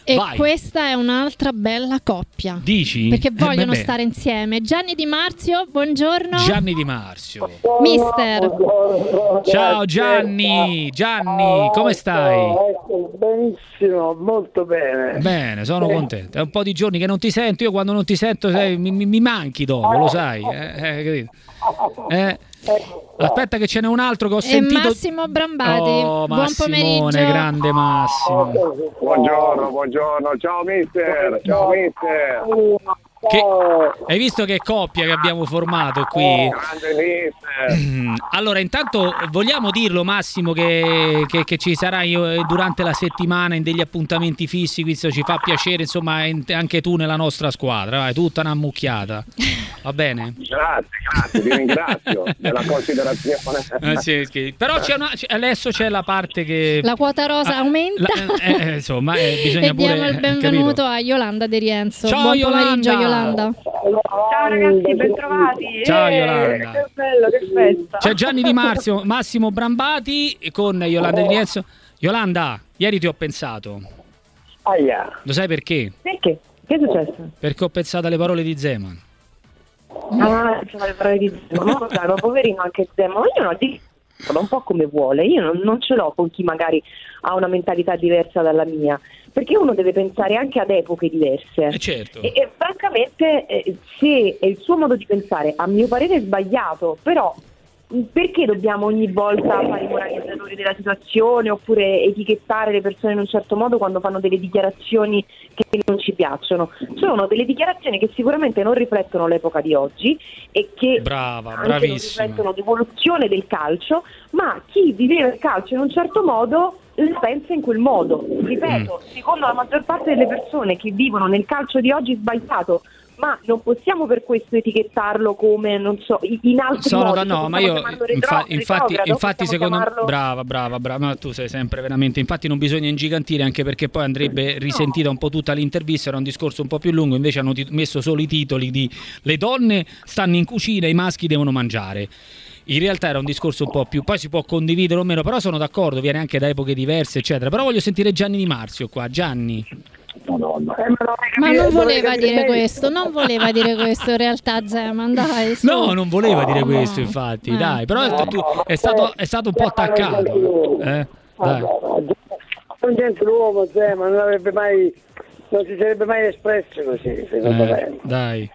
E Vai. questa è un'altra bella coppia. Dici? Perché vogliono beh. stare insieme. Gianni Di Marzio, buongiorno. Gianni Di Marzio. Mister. Ciao Gianni, come stai? Benissimo, molto bene. Bene, sono contento. È un po' di giorni che non ti sento. Io quando non ti sento mi manchi dopo, lo sai. Capito? Aspetta che ce n'è un altro che ho sentito. Massimo Brambati. Oh, Buon Massimone, pomeriggio. grande Massimo. Buongiorno, ciao mister. Hai visto che coppia che abbiamo formato qui? Grande mister. Allora, intanto vogliamo dirlo, Massimo, che ci sarai durante la settimana in degli appuntamenti fissi, questo ci fa piacere, insomma, anche tu nella nostra squadra, vai, tutta una mucchiata. Va bene? Grazie, vi ringrazio della considerazione. Sì. Però adesso c'è la parte che La quota rosa aumenta. Insomma, bisogna E diamo pure il benvenuto capito? a Yolanda De Rienzo. Ciao, Buon Yolanda. pomeriggio, Yolanda. Ciao ragazzi, bentrovati. Ciao, Yolanda. Che bello, che festa. C'è Gianni Di Marzio, Massimo Brambati con Yolanda Di Rienzo. Yolanda, ieri ti ho pensato. Aia. Lo sai perché? Perché? Che è successo? Perché ho pensato alle parole di Zeman. Ah, c'è le parole di Zemo. Ma poverino anche Zemo. Io non dico un po' come vuole. Io non ce l'ho con chi magari ha una mentalità diversa dalla mia. Perché uno deve pensare anche ad epoche diverse. Certo. E francamente, se è il suo modo di pensare, a mio parere è sbagliato, però perché dobbiamo ogni volta fare i moralizzatori della situazione oppure etichettare le persone in un certo modo quando fanno delle dichiarazioni che non ci piacciono? Sono delle dichiarazioni che sicuramente non riflettono l'epoca di oggi e che Brava, anche non bravissima. riflettono l'evoluzione del calcio, ma chi viveva il calcio in un certo modo la pensa in quel modo. Ripeto, secondo la maggior parte delle persone che vivono nel calcio di oggi è sbagliato, ma non possiamo per questo etichettarlo come, non so, in altri modi. No, ma io infatti secondo me chiamarlo... brava, ma tu sei sempre veramente, infatti non bisogna ingigantire, anche perché poi andrebbe risentita un po' tutta l'intervista, era un discorso un po' più lungo, invece hanno messo solo i titoli di le donne stanno in cucina, i maschi devono mangiare. In realtà era un discorso un po' più, poi si può condividere o meno, però sono d'accordo, viene anche da epoche diverse, eccetera. Però voglio sentire Gianni Di Marzio qua. Gianni. Ma non voleva dire questo, in realtà Zeman, dai. Su. No, non voleva dire questo, infatti, dai, però è stato un po' attaccato. Dai. Un gentiluomo, Zeman, non si sarebbe mai espresso così, secondo me. Dai.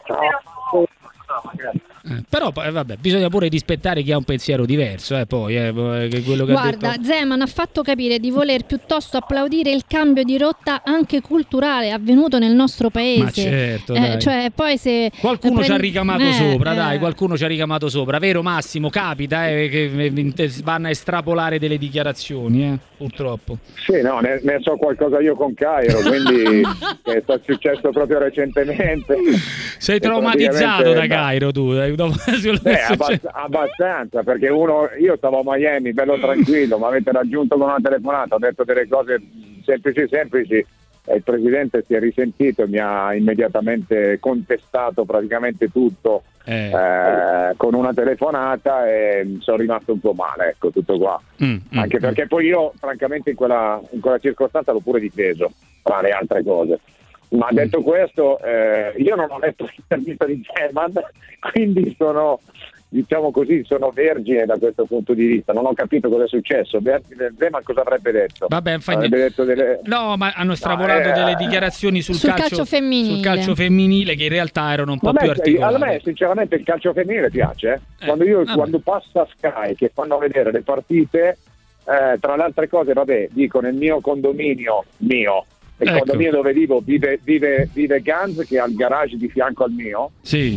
Però vabbè, bisogna pure rispettare chi ha un pensiero diverso, poi quello che Guarda, ha detto. Zeman ha fatto capire di voler piuttosto applaudire il cambio di rotta anche culturale avvenuto nel nostro paese. Ma certo, dai. Cioè, poi se qualcuno ci ha ricamato sopra, dai, qualcuno ci ha ricamato sopra, vero Massimo? Capita che vanno a estrapolare delle dichiarazioni, purtroppo. Sì, no, ne so qualcosa io con Cairo, quindi è successo proprio recentemente. Sei traumatizzato da Cairo tu? Abbastanza, perché io stavo a Miami bello tranquillo, mi avete raggiunto con una telefonata, ho detto delle cose semplici e il presidente si è risentito e mi ha immediatamente contestato praticamente tutto con una telefonata e sono rimasto un po' male, ecco, tutto qua. Anche perché poi io francamente in quella circostanza l'ho pure difeso tra le altre cose. Ma detto questo, io non ho letto l'intervista di Zeman, quindi sono vergine da questo punto di vista. Non ho capito cosa è successo. Zeman cosa avrebbe detto? Vabbè, no, ma hanno estrapolato delle dichiarazioni sul calcio femminile. Sul calcio femminile che in realtà erano un po' più articolate. A me sinceramente il calcio femminile piace. Quando passa Sky che fanno vedere le partite, tra le altre cose, dico nel mio condominio il condominio dove vivo vive Ganz, che ha il garage di fianco al mio. Sì.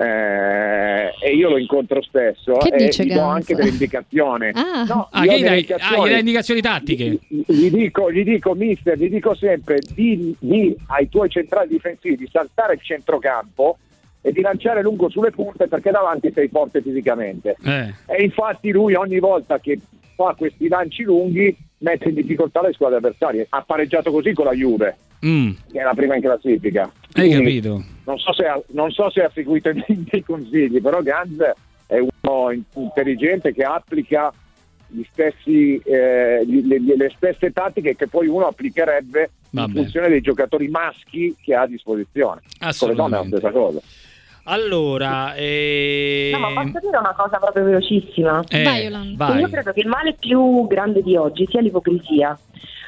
E io lo incontro spesso e gli do anche delle indicazioni. Gli dai indicazioni tattiche. Gli dico mister, gli dico sempre di ai tuoi centrali difensivi di saltare il centrocampo e di lanciare lungo sulle punte, perché davanti sei forte fisicamente. E infatti lui ogni volta che fa questi lanci lunghi mette in difficoltà le squadre avversarie. Ha pareggiato così con la Juve, che è la prima in classifica. Hai capito? Non so se ha seguito i miei consigli, però Ganz è uno intelligente che applica le stesse tattiche che poi uno applicherebbe in funzione dei giocatori maschi che ha a disposizione. Con le donne è la stessa cosa. Allora, no, ma posso dire una cosa proprio velocissima? Vai, Yolanda. Io credo che il male più grande di oggi sia l'ipocrisia.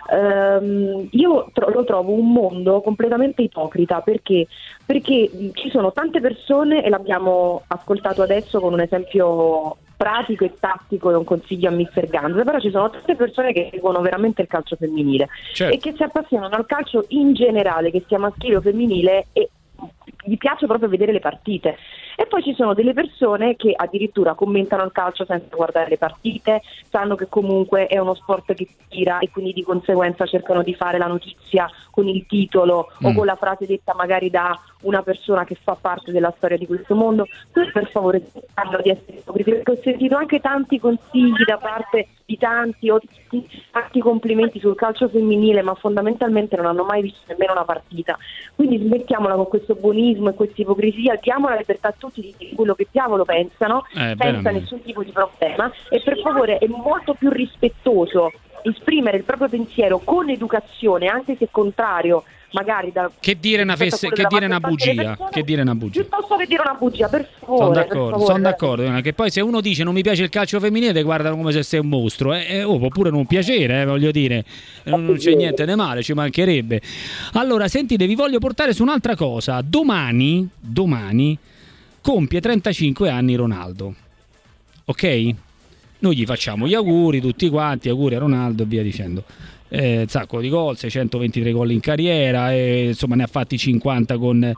Io lo trovo un mondo completamente ipocrita perché ci sono tante persone, e l'abbiamo ascoltato adesso con un esempio pratico e tattico e un consiglio a Mr. Ganz, però ci sono tante persone che seguono veramente il calcio femminile, certo, e che si appassionano al calcio in generale, che sia maschile o femminile, e gli piace proprio vedere le partite. E poi ci sono delle persone che addirittura commentano il calcio senza guardare le partite, sanno che comunque è uno sport che tira e quindi di conseguenza cercano di fare la notizia con il titolo o con la frase detta magari da una persona che fa parte della storia di questo mondo. Quindi per favore cercando di essere ipocriti, perché ho sentito anche tanti consigli da parte di tanti complimenti sul calcio femminile, ma fondamentalmente non hanno mai visto nemmeno una partita. Quindi smettiamola con questo buonismo e questa ipocrisia, diamo la libertà a tutti di dire quello che diavolo pensano, senza nessun tipo di problema, e per favore è molto più rispettoso esprimere il proprio pensiero con educazione, anche se contrario magari che dire una bugia, piuttosto che dire una bugia, per favore. Sono d'accordo, che poi se uno dice non mi piace il calcio femminile ti guardano come se sei un mostro, può pure non piacere, voglio dire, non c'è niente di male, ci mancherebbe. Allora sentite, vi voglio portare su un'altra cosa. Domani compie 35 anni Ronaldo, ok? Noi gli facciamo gli auguri tutti quanti, auguri a Ronaldo e via dicendo. Sacco di gol, 623 gol in carriera, insomma ne ha fatti 50 con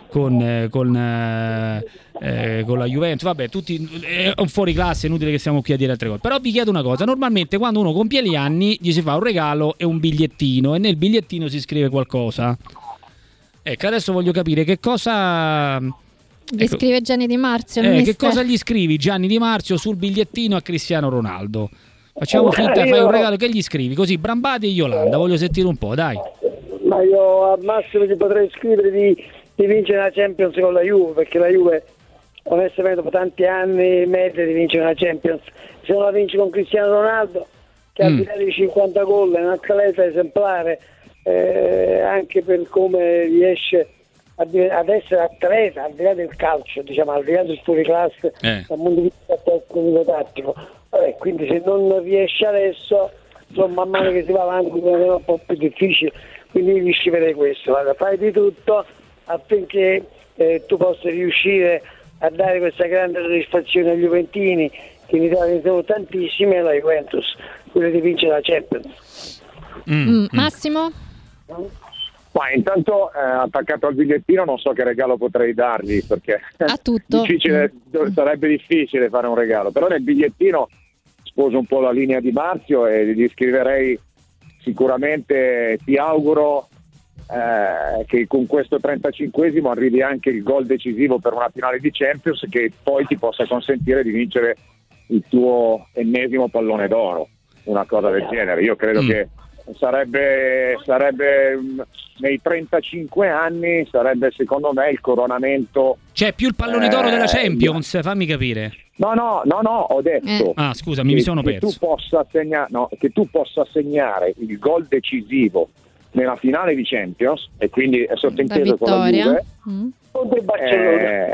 la Juventus, vabbè, tutti è un fuori classe, inutile che stiamo qui a dire altre cose. Però vi chiedo una cosa: normalmente quando uno compie gli anni gli si fa un regalo e un bigliettino, e nel bigliettino si scrive qualcosa. Ecco, adesso voglio capire che cosa gli scrive Gianni Di Marzio. Che cosa gli scrivi, Gianni Di Marzio, sul bigliettino a Cristiano Ronaldo? Facciamo finta, fai un regalo, che gli scrivi? Così, Brambati e Yolanda, voglio sentire un po', dai. Ma io al massimo ti potrei scrivere di vincere la Champions con la Juve, perché la Juve onestamente dopo tanti anni merita di vincere una Champions. Se non la vinci con Cristiano Ronaldo, che al di là di 50 gol è un atleta esemplare, anche per come riesce ad essere atleta al di là del calcio, diciamo, al di là del fuori classe dal punto di vista tecnico-tattico. Quindi se non riesce adesso, insomma, man mano che si va avanti diventa un po' più difficile, quindi vi scriverei questo: guarda, fai di tutto affinché tu possa riuscire a dare questa grande soddisfazione agli juventini, che in Italia sono tantissimi, e alla Juventus, quella di vincere la Champions. Massimo? Ma intanto attaccato al bigliettino non so che regalo potrei dargli, perché sarebbe difficile fare un regalo, però nel bigliettino sposo un po' la linea di Marzio e gli scriverei sicuramente: ti auguro che con questo 35esimo arrivi anche il gol decisivo per una finale di Champions, che poi ti possa consentire di vincere il tuo ennesimo pallone d'oro, una cosa del genere. Io credo che sarebbe nei 35 anni sarebbe secondo me il coronamento, cioè più il pallone d'oro della Champions, fammi capire. No, ho detto scusami, mi sono perso. Che tu possa segnare il gol decisivo nella finale di Champions, e quindi è sottinteso con la Juve contro il Barcellona.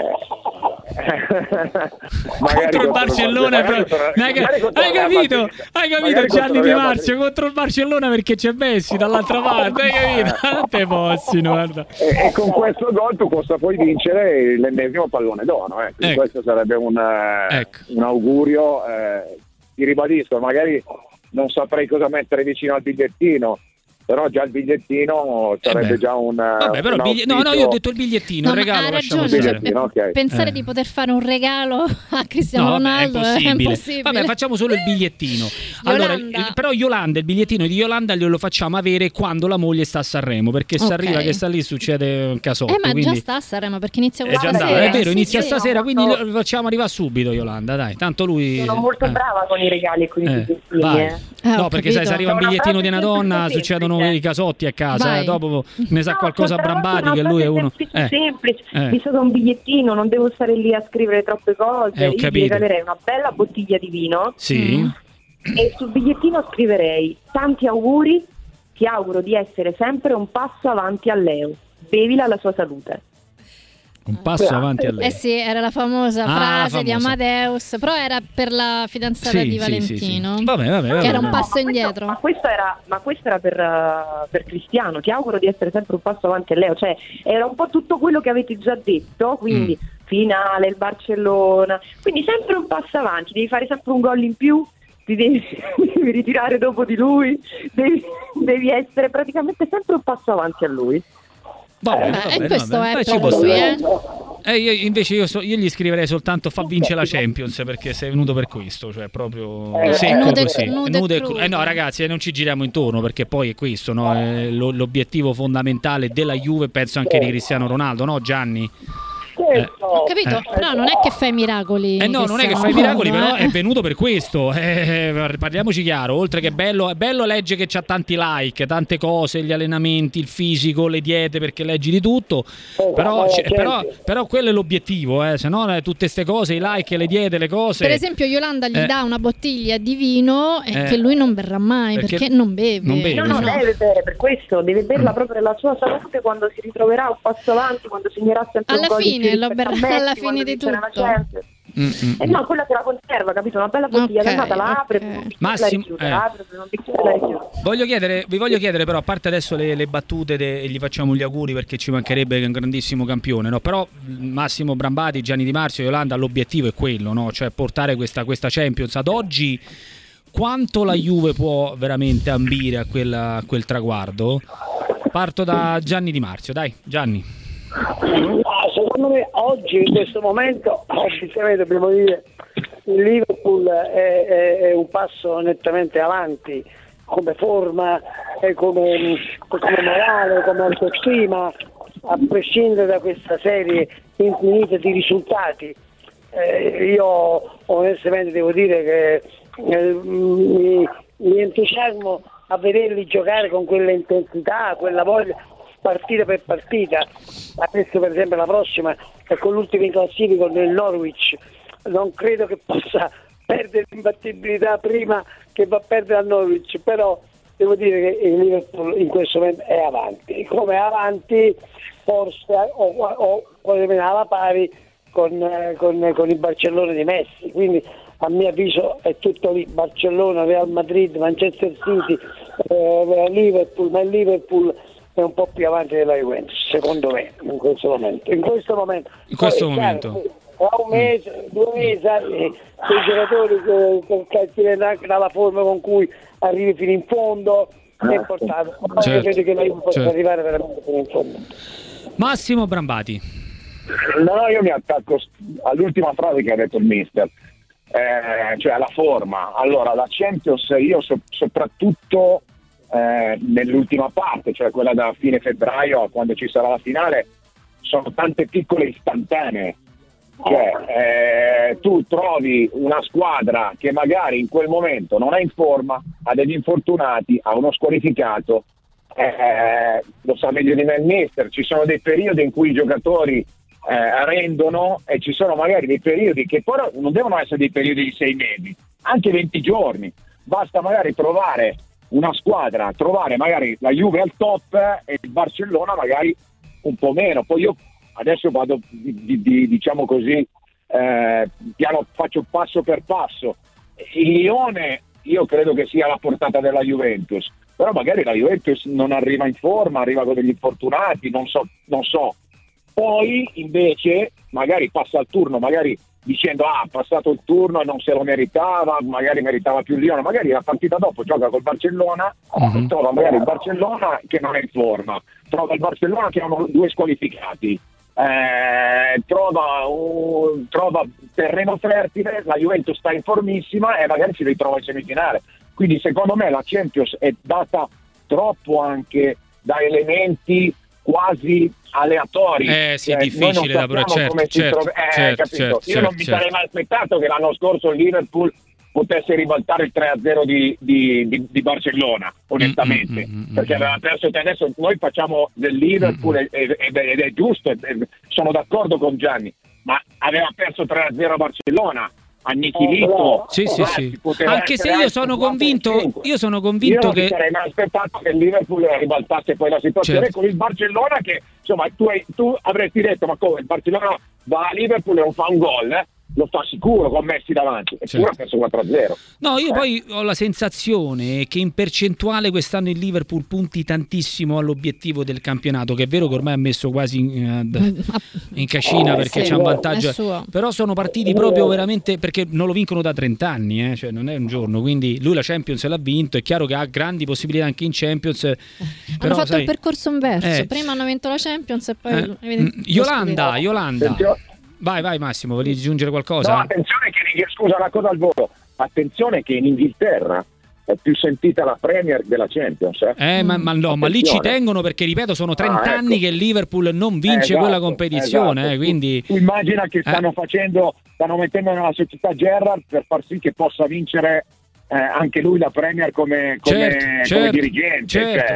Contro il Barcellona, hai capito Gianni Di Marzio, contro il Barcellona, perché c'è Messi dall'altra parte, hai capito? Non te possino, guarda. E con questo gol tu possa poi vincere l'ennesimo pallone d'oro, quindi questo sarebbe un augurio. Ti ribadisco, magari non saprei cosa mettere vicino al bigliettino, però già il bigliettino sarebbe già un vabbè, però io ho detto il bigliettino, il regalo lasciamo stare. Pensare di poter fare un regalo a Cristiano Ronaldo è impossibile. Vabbè, facciamo solo il bigliettino. Allora, però Yolanda, il bigliettino di Yolanda glielo facciamo avere quando la moglie sta a Sanremo, perché se arriva che sta lì succede un casotto. Ma quindi già sta a Sanremo, perché inizia questa sera. È vero, inizia stasera, quindi lo facciamo arrivare subito, Yolanda, dai, tanto lui sono molto brava con i regali e con i bigliettini. No, perché sai, se arriva un bigliettino di una donna succedono i casotti a casa, dopo ne sa qualcosa Brambati, che lui è uno semplice, visto che è un bigliettino non devo stare lì a scrivere troppe cose, io gli regalerei una bella bottiglia di vino, e sul bigliettino scriverei: tanti auguri ti auguro di essere sempre un passo avanti a Leo, bevila alla sua salute. Un passo avanti a lei. Sì, era la famosa frase famosa di Amadeus, però era per la fidanzata di Valentino. Sì. Vabbè. Che era un passo indietro. Ma questo era per Cristiano, ti auguro di essere sempre un passo avanti a Leo, cioè era un po' tutto quello che avete già detto, quindi finale, il Barcellona, quindi sempre un passo avanti, devi fare sempre un gol in più, ti devi ritirare dopo di lui, devi essere praticamente sempre un passo avanti a lui. Questo è ci per lui, io gli scriverei soltanto fa vincere la Champions, perché sei venuto per questo, cioè proprio secco nude, così. nude e crude. No ragazzi, non ci giriamo intorno, perché poi è questo, no? L'obiettivo fondamentale della Juve, penso anche di Cristiano Ronaldo, no Gianni? Ho capito, però non è che fai miracoli. No, non è che fai miracoli, però è venuto per questo. Parliamoci chiaro, oltre che è bello legge che c'ha tanti like, tante cose, gli allenamenti, il fisico, le diete, perché leggi di tutto. Però quello è l'obiettivo, se no tutte queste cose, i like, le diete, le cose. Per esempio Yolanda gli dà una bottiglia di vino che lui non berrà mai, perché non beve. No, deve bere, per questo deve berla proprio nella sua salute, quando si ritroverà un passo avanti, quando segnerà sempre alla un gol fine lo berrà alla fine di tutto. No, quella che la conserva, capito? Una bella bottiglia, la apre, Massimo, vi voglio chiedere però, a parte adesso le battute e gli facciamo gli auguri, perché ci mancherebbe, che è un grandissimo campione, no? Però Massimo Brambati, Gianni Di Marzio, Yolanda, l'obiettivo è quello, no? Cioè portare questa Champions ad oggi. Quanto la Juve può veramente ambire a quel traguardo? Parto da Gianni Di Marzio, dai Gianni. Secondo me oggi, in questo momento, obiettivamente dobbiamo dire il Liverpool è un passo nettamente avanti come forma, come morale, come autostima, a prescindere da questa serie infinita di risultati. Io onestamente devo dire che mi entusiasmo a vederli giocare con quella intensità, quella voglia, partita per partita. Adesso per esempio la prossima è con l'ultimo in classifica del Norwich, non credo che possa perdere l'imbattibilità prima che va a perdere al Norwich, però devo dire che il Liverpool in questo momento è avanti, come avanti forse o alla pari con il Barcellona di Messi, quindi a mio avviso è tutto lì, Barcellona, Real Madrid, Manchester City, Liverpool, ma il Liverpool è un po' più avanti della Juventus, secondo me, in questo momento. Tra un mese, 2 mesi, quei giocatori che tirano anche dalla forma con cui arrivi fino in fondo, è importante. Io credo che la Juve possa arrivare veramente fino in fondo. Massimo Brambati. No, io mi attacco all'ultima frase che ha detto il mister, cioè la forma. Allora, la Champions, io soprattutto nell'ultima parte, cioè quella da fine febbraio a quando ci sarà la finale, sono tante piccole istantanee, cioè tu trovi una squadra che magari in quel momento non è in forma, ha degli infortunati, ha uno squalificato, lo sa meglio di me il mister, ci sono dei periodi in cui i giocatori rendono, e ci sono magari dei periodi che però non devono essere dei periodi di 6 mesi, anche 20 giorni, basta magari trovare una squadra, trovare magari la Juve al top e il Barcellona magari un po' meno. Poi io adesso vado diciamo così, faccio passo per passo. Il Lione io credo che sia alla portata della Juventus, però magari la Juventus non arriva in forma, arriva con degli infortunati, non so. Poi invece magari passa il turno, magari dicendo ha passato il turno e non se lo meritava, magari meritava più il Lione, magari la partita dopo gioca col Barcellona, trova magari il Barcellona che non è in forma, trova il Barcellona che hanno 2 squalificati, trova terreno fertile, la Juventus sta in formissima e magari si ritrova in semifinale. Quindi secondo me la Champions è data troppo anche da elementi quasi aleatori. Sì, difficile da certo. Io non mi sarei mai aspettato che l'anno scorso il Liverpool potesse ribaltare il 3-0 di Barcellona, onestamente, perché aveva perso. Adesso noi facciamo del Liverpool ed è giusto, sono d'accordo con Gianni, ma aveva perso 3-0 a Barcellona, annichilito. Sì. Anche se io sono convinto io che sarei mai aspettato che il Liverpool ribaltasse poi la situazione, certo, con il Barcellona che insomma tu avresti detto ma come il Barcellona va a Liverpool e non fa un gol, lo fa sicuro con Messi davanti, eppure ha perso 4-0. No, io poi ho la sensazione che in percentuale quest'anno il Liverpool punti tantissimo all'obiettivo del campionato, che è vero che ormai ha messo quasi in cascina perché c'è un vantaggio, però sono partiti proprio veramente perché non lo vincono da 30 anni, cioè non è un giorno, quindi lui la Champions l'ha vinto, è chiaro che ha grandi possibilità anche in Champions. Hanno fatto il percorso inverso, prima hanno vinto la Champions e poi Yolanda. Vai Massimo, volevi aggiungere qualcosa? No, attenzione che scusa una cosa al volo. Attenzione che in Inghilterra è più sentita la Premier della Champions. Ma lì ci tengono perché ripeto sono 30 anni che il Liverpool non vince quella competizione, quindi tu immagina che stanno mettendo nella società Gerrard per far sì che possa vincere anche lui la Premier come dirigente.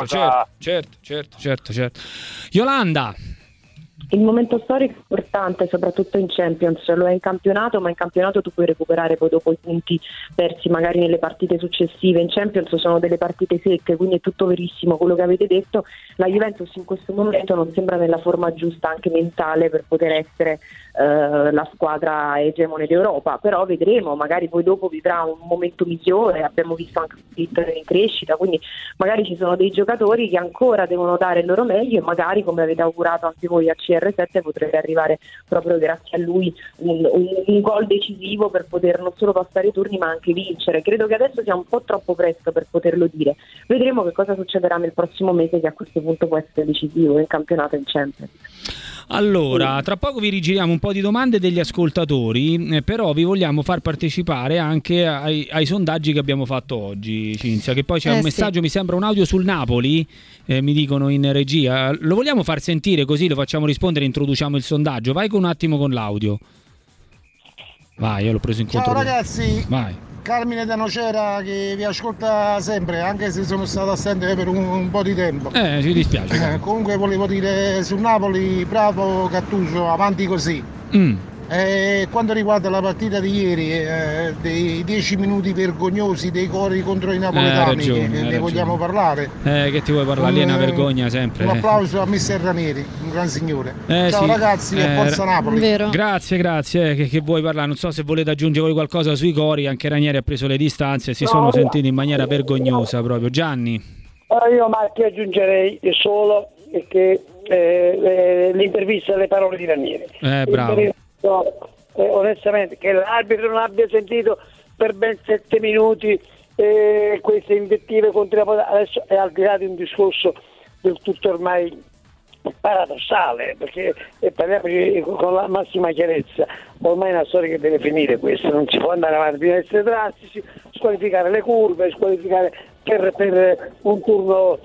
Certo. Yolanda. Il momento storico è importante, soprattutto in Champions, lo è in campionato, ma in campionato tu puoi recuperare poi dopo i punti persi magari nelle partite successive. In Champions sono delle partite secche, quindi è tutto verissimo quello che avete detto. La Juventus in questo momento non sembra nella forma giusta anche mentale per poter essere la squadra egemone d'Europa, però vedremo, magari poi dopo vivrà un momento migliore. Abbiamo visto anche Twitter in crescita, quindi magari ci sono dei giocatori che ancora devono dare il loro meglio e magari, come avete augurato anche voi a CR7, potrebbe arrivare proprio grazie a lui un gol decisivo per poter non solo passare i turni ma anche vincere. Credo che adesso sia un po' troppo presto per poterlo dire, vedremo che cosa succederà nel prossimo mese, che a questo punto può essere decisivo in campionato e in Champions. Allora, tra poco vi rigiriamo un po' di domande degli ascoltatori, però vi vogliamo far partecipare anche ai sondaggi che abbiamo fatto oggi, Cinzia, che poi c'è un messaggio, mi sembra un audio sul Napoli, mi dicono in regia. Lo vogliamo far sentire così lo facciamo rispondere e introduciamo il sondaggio? Vai un attimo con l'audio. Vai, io l'ho preso in controllo. Ciao ragazzi, vai. Carmine da Nocera che vi ascolta sempre, anche se sono stato assente per un po' di tempo. Ci dispiace. Comunque volevo dire sul Napoli, bravo Gattuso, avanti così. Quanto riguarda la partita di ieri, dei 10 minuti vergognosi dei cori contro i napoletani, che ne vogliamo parlare? Che ti vuoi parlare? Lì è una vergogna sempre. Un applauso a mister Ranieri, un gran signore. Ciao ragazzi e forza Napoli. Vero. Grazie. Che vuoi parlare? Non so se volete aggiungere qualcosa sui cori, anche Ranieri ha preso le distanze e si sono sentiti in maniera vergognosa proprio. Gianni? Io Marchi aggiungerei solo che l'intervista alle parole di Ranieri. Bravo. Onestamente che l'arbitro non abbia sentito per ben 7 minuti queste invettive contro la adesso è al di là di un discorso del tutto ormai paradossale, perché parliamoci con la massima chiarezza, ormai è una storia che deve finire questa, non si può andare avanti, bisogna essere drastici, squalificare le curve, squalificare per un turno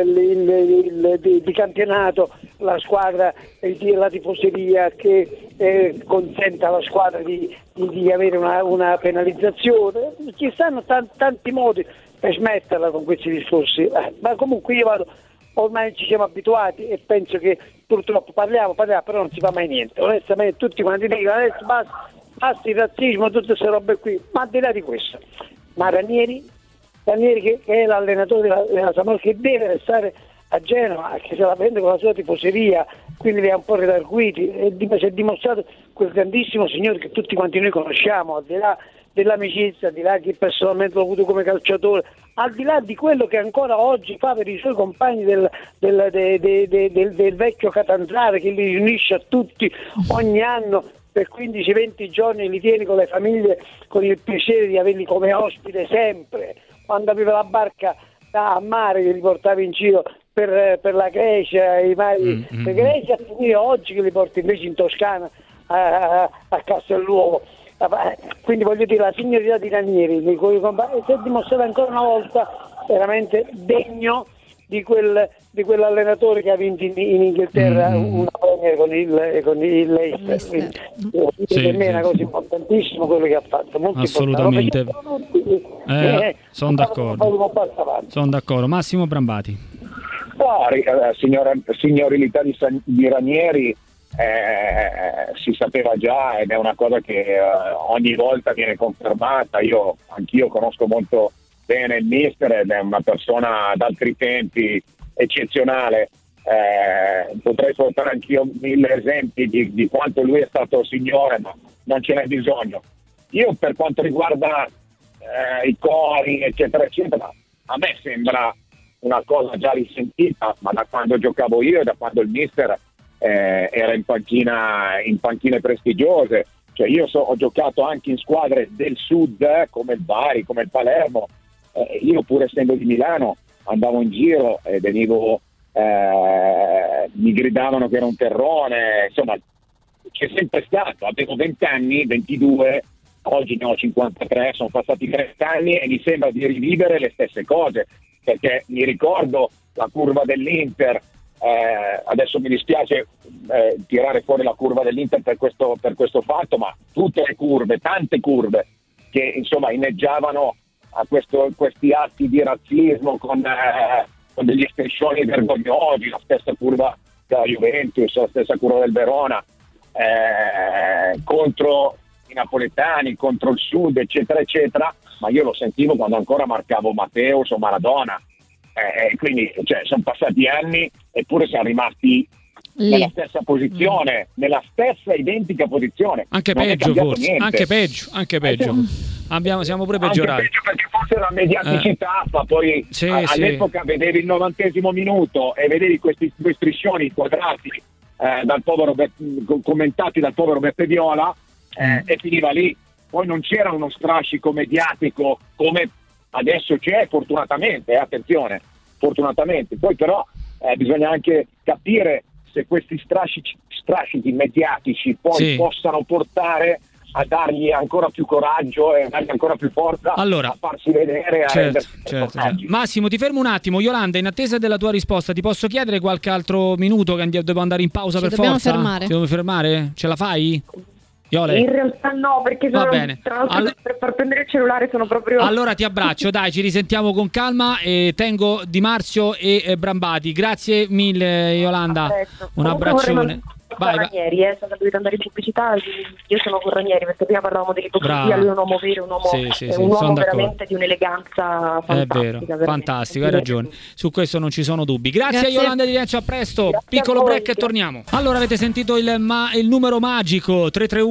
di campionato la squadra, la tifoseria che consenta alla squadra di avere una penalizzazione. Ci stanno tanti modi per smetterla con questi discorsi, ma comunque io vado, ormai ci siamo abituati e penso che purtroppo parliamo, però non si fa mai niente. Onestamente tutti quanti dicono adesso basta il razzismo, tutte queste robe qui, ma al di là di questo, ma Ranieri che è l'allenatore della Sampdoria, che deve restare a Genova, che se la prende con la sua tifoseria, quindi li ha un po' redarguiti, e si è dimostrato quel grandissimo signore che tutti quanti noi conosciamo, al di là dell'amicizia, al di là che personalmente l'ho avuto come calciatore, al di là di quello che ancora oggi fa per i suoi compagni del vecchio Catanzaro, che li riunisce a tutti ogni anno per 15-20 giorni, li tiene con le famiglie, con il piacere di averli come ospite sempre. Quando aveva la barca a mare che li portava in giro per la Grecia, i mari per Grecia, a finire oggi che li porta invece in Toscana a Castelnuovo. Quindi voglio dire, la signoria di Ranieri si è dimostrata ancora una volta veramente degno di quell'allenatore che ha vinto in Inghilterra una Premier con il Leicester. Per me è una cosa importantissima quello che ha fatto, molto assolutamente. Sono d'accordo. Massimo Brambati. Signorilità di Ranieri si sapeva già, ed è una cosa che ogni volta viene confermata. Anch'io conosco molto bene il mister ed è una persona d'altri tempi eccezionale. Potrei portare anch'io 1000 esempi di quanto lui è stato signore, ma non ce n'è bisogno. Io, per quanto riguarda i cori eccetera eccetera, a me sembra una cosa già risentita, ma da quando giocavo io e da quando il mister era in panchine prestigiose. Cioè io ho giocato anche in squadre del sud, come il Bari, come il Palermo. Io, pur essendo di Milano, andavo in giro e venivo, mi gridavano che era un terrone. Insomma, c'è sempre stato. Avevo 20 anni, 22, oggi ne ho 53, sono passati 30 anni e mi sembra di rivivere le stesse cose, perché mi ricordo la curva dell'Inter. Adesso mi dispiace tirare fuori la curva dell'Inter per questo fatto, ma tutte le curve, tante curve che insomma inneggiavano a questi atti di razzismo con degli striscioni vergognosi, la stessa curva della Juventus, la stessa curva del Verona, contro i napoletani, contro il sud, eccetera eccetera, ma io lo sentivo quando ancora marcavo Matteus o Maradona. Quindi sono passati anni eppure siamo rimasti nella stessa posizione, nella stessa identica posizione. Anche peggio, forse, niente. Anche peggio. Siamo pure peggiorati. Anche peggio, perché forse la mediaticità, ma poi all'epoca vedevi il 90° minuto e vedevi questi due striscioni inquadrati commentati dal povero Beppe Viola, e finiva lì. Poi non c'era uno strascico mediatico come adesso c'è, fortunatamente, attenzione, fortunatamente. Poi però bisogna anche capire se questi strascichi mediatici poi possano portare a dargli ancora più coraggio e dargli ancora più forza a farsi vedere. Certo. Massimo, ti fermo un attimo. Yolanda, in attesa della tua risposta, ti posso chiedere qualche altro minuto, che devo andare in pausa per forza? Fermare. Ci dobbiamo fermare? Ce la fai? Iole? In realtà no, perché va bene. Tra l'altro per far prendere il cellulare sono proprio... Allora ti abbraccio, dai, ci risentiamo con calma e tengo Di Marzio e Brambati. Grazie mille, Yolanda. Un abbraccione. Vai. Ranieri, sono dovuto andare in pubblicità. Io sono con Ranieri, perché prima parlavamo dell'ipocrisia. Lui è un uomo vero, un uomo veramente di un'eleganza fantastica. È vero, fantastico, hai ragione. Su questo non ci sono dubbi. Grazie. A Yolanda Di Renzo, a presto. Grazie. Piccolo break e torniamo. Allora, avete sentito il numero magico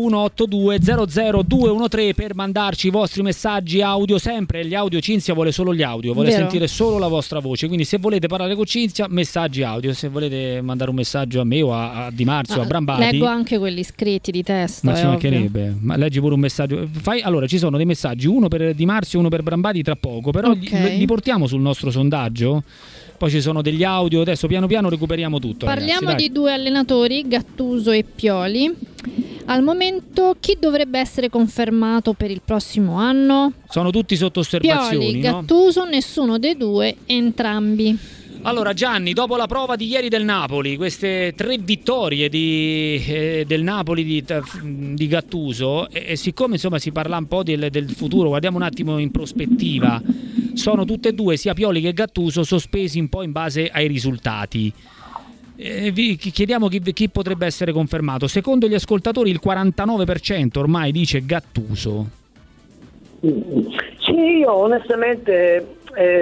331-8200-213 per mandarci i vostri messaggi audio. Sempre gli audio. Cinzia vuole solo gli audio, vuole sentire solo la vostra voce. Quindi se volete parlare con Cinzia, messaggi audio. Se volete mandare un messaggio a me o a Di Marzio, a Brambati, leggo anche quelli scritti di testo. Ma ci mancherebbe. Ma leggi pure un messaggio. Allora, ci sono dei messaggi, uno per Di Marzio e uno per Brambati tra poco, però li portiamo sul nostro sondaggio. Poi ci sono degli audio, adesso piano piano recuperiamo tutto. Parliamo ragazzi, di due allenatori, Gattuso e Pioli. Al momento chi dovrebbe essere confermato per il prossimo anno? Sono tutti sotto osservazioni. Pioli, Gattuso, nessuno dei due, entrambi. Allora Gianni, dopo la prova di ieri del Napoli, queste 3 vittorie del Napoli di Gattuso, e siccome insomma si parla un po' del futuro, guardiamo un attimo in prospettiva, sono tutte e due, sia Pioli che Gattuso, sospesi un po' in base ai risultati. Vi chiediamo chi potrebbe essere confermato. Secondo gli ascoltatori il 49% ormai dice Gattuso. Sì, io onestamente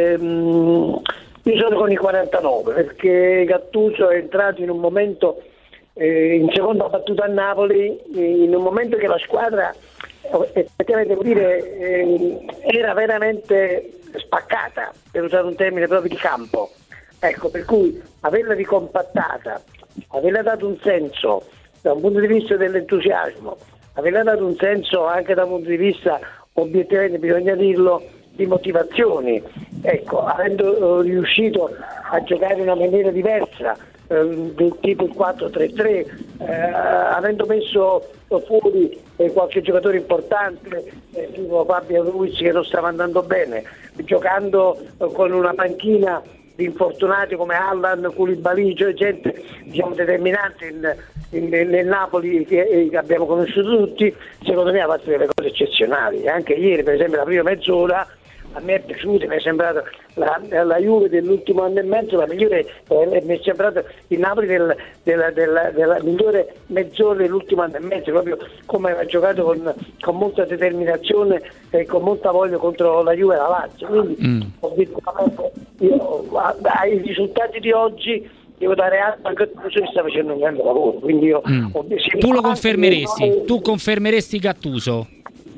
io sono con i 49, perché Gattuso è entrato in un momento, in seconda battuta a Napoli, in un momento che la squadra, effettivamente devo dire, era veramente spaccata, per usare un termine proprio di campo. Ecco, per cui averla ricompattata, averla dato un senso da un punto di vista dell'entusiasmo, averla dato un senso anche da un punto di vista, obiettivamente bisogna dirlo, di motivazioni, ecco, avendo riuscito a giocare in una maniera diversa, del tipo il 4-3-3, avendo messo fuori qualche giocatore importante, tipo Fabio Ruiz, che non stava andando bene, giocando con una panchina di infortunati come Allan, Koulibaly, cioè gente determinante nel Napoli che abbiamo conosciuto tutti. Secondo me ha fatto delle cose eccezionali. Anche ieri, per esempio, la prima mezz'ora a me è piaciuto, mi è sembrato la Juve dell'ultimo anno e mezzo la migliore, mi è sembrato il Napoli della migliore mezz'ora dell'ultimo anno e mezzo, proprio come ha giocato con molta determinazione e con molta voglia contro la Juve e la Lazio, quindi obiettivamente ai risultati di oggi devo dare atto che Gattuso sta facendo un grande lavoro, quindi io tu lo confermeresti? Tu confermeresti Gattuso?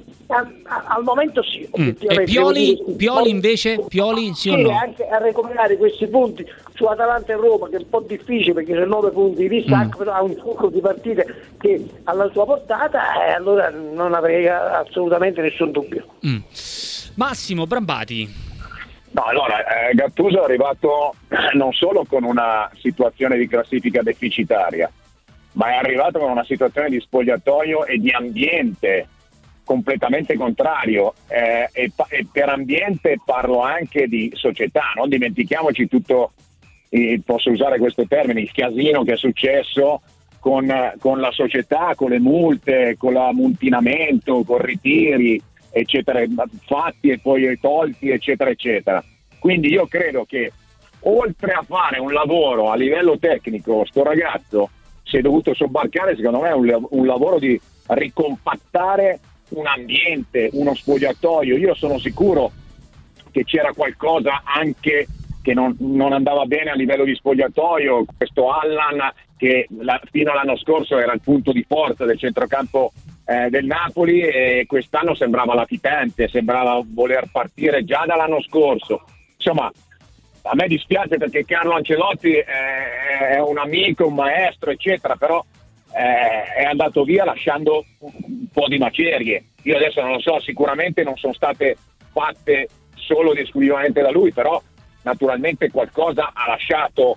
Al momento sì. E Pioli invece? Pioli sì o no? Anche a recuperare questi punti su Atalanta e Roma, che è un po' difficile perché sono 9 punti di distacco, però ha un succo di partite che alla sua portata, e allora non avrei assolutamente nessun dubbio. Massimo Brambati. No, allora Gattuso è arrivato non solo con una situazione di classifica deficitaria, ma è arrivato con una situazione di spogliatoio e di ambiente completamente contrario, e per ambiente parlo anche di società, non dimentichiamoci tutto, posso usare questo termine, il casino che è successo con la società, con le multe, con l'ammutinamento, con ritiri, eccetera, fatti e poi tolti, eccetera, eccetera. Quindi io credo che oltre a fare un lavoro a livello tecnico, sto ragazzo si è dovuto sobbarcare, secondo me, un lavoro di ricompattare un ambiente, uno spogliatoio. Io sono sicuro che c'era qualcosa anche che non andava bene a livello di spogliatoio. Questo Allan, che fino all'anno scorso era il punto di forza del centrocampo del Napoli, e quest'anno sembrava latitante, sembrava voler partire già dall'anno scorso. Insomma, a me dispiace perché Carlo Ancelotti è un amico, un maestro, eccetera, però è andato via lasciando un po' di macerie. Io adesso non lo so, sicuramente non sono state fatte solo ed esclusivamente da lui, però naturalmente qualcosa ha lasciato,